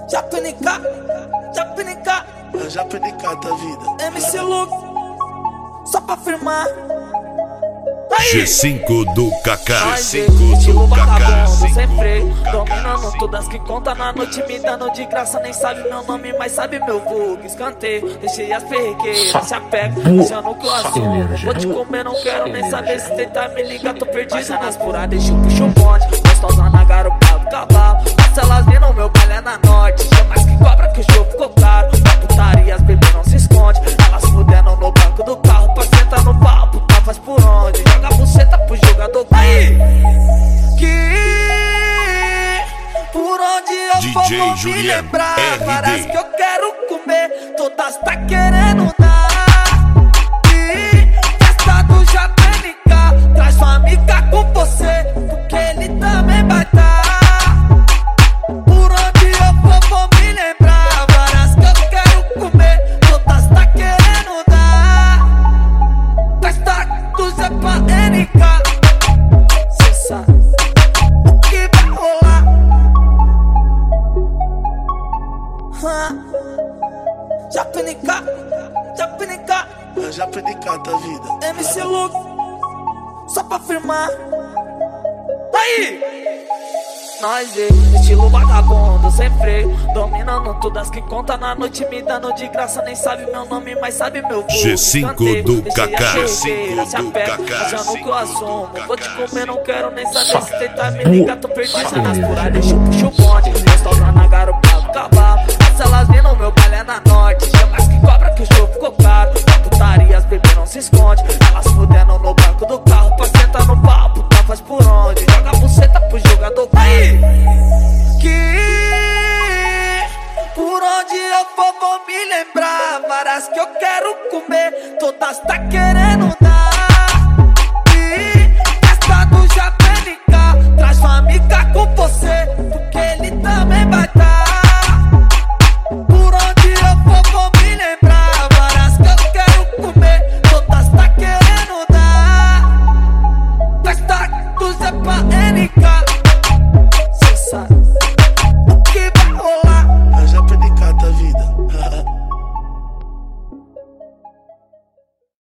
Japinica, Japinica, É Japinica da vida. MC Luke, só pra firmar. G5 do Kaká. Estilo vagabundo, sem freio, dominando todas que conta na noite, me dando de graça. Nem sabe meu nome, mas sabe meu vulgo. Escanteio, deixei as perrequeiras, se apega, achando que eu assumo. Vou te comer, não quero nem saber se tentar me ligar, tô perdido nas furadas. Deixa eu puxar o bonde, gostosa na garupa do cavalo. Mas elas viram meu baile é na norte, chama mais que cobra que o show ficou caro. Na putaria as bebês não se esconde, elas fudendo no banco do carro. Pra sentar no pau, puta faz por onde? Joga a buceta pro jogador aí. Que por onde eu DJ for vou me Juliano, lembrar. RD. Várias que eu quero comer, todas tá querendo dar. E festa do Japinica, traz sua amiga com você, porque ele também vai dar. Por onde eu for vou me lembrar. Várias que eu quero comer, todas tá querendo dar. Festa do Japinica, cê sabe o que vai rolar. Japinica, Japinica, É Japinica da vida. MC Luke, só pra firmar. Aí! Nós, estilo vagabundo, sem freio, dominando todas que conta na noite, me dando de graça. Nem sabe meu nome, mas sabe meu vulgo. G5 do Kaká. Se apega, achando que eu assumo. Vou te comer, não quero nem saber se tentar me ligar, tô perdido nas furadas. Deixa eu puxar o bonde, gostosa na garupa do cavalo. Mas elas viram meu baile é na norte, chama mais que cobra que o show ficou caro. Na putaria as bebês não se esconde, elas fudendo no banco do carro. Pra sentar no pau, puta faz por onde? Joga a buceta pro jogador aí. Que por onde eu for vou me lembrar. Várias que eu quero comer, todas tá querendo dar.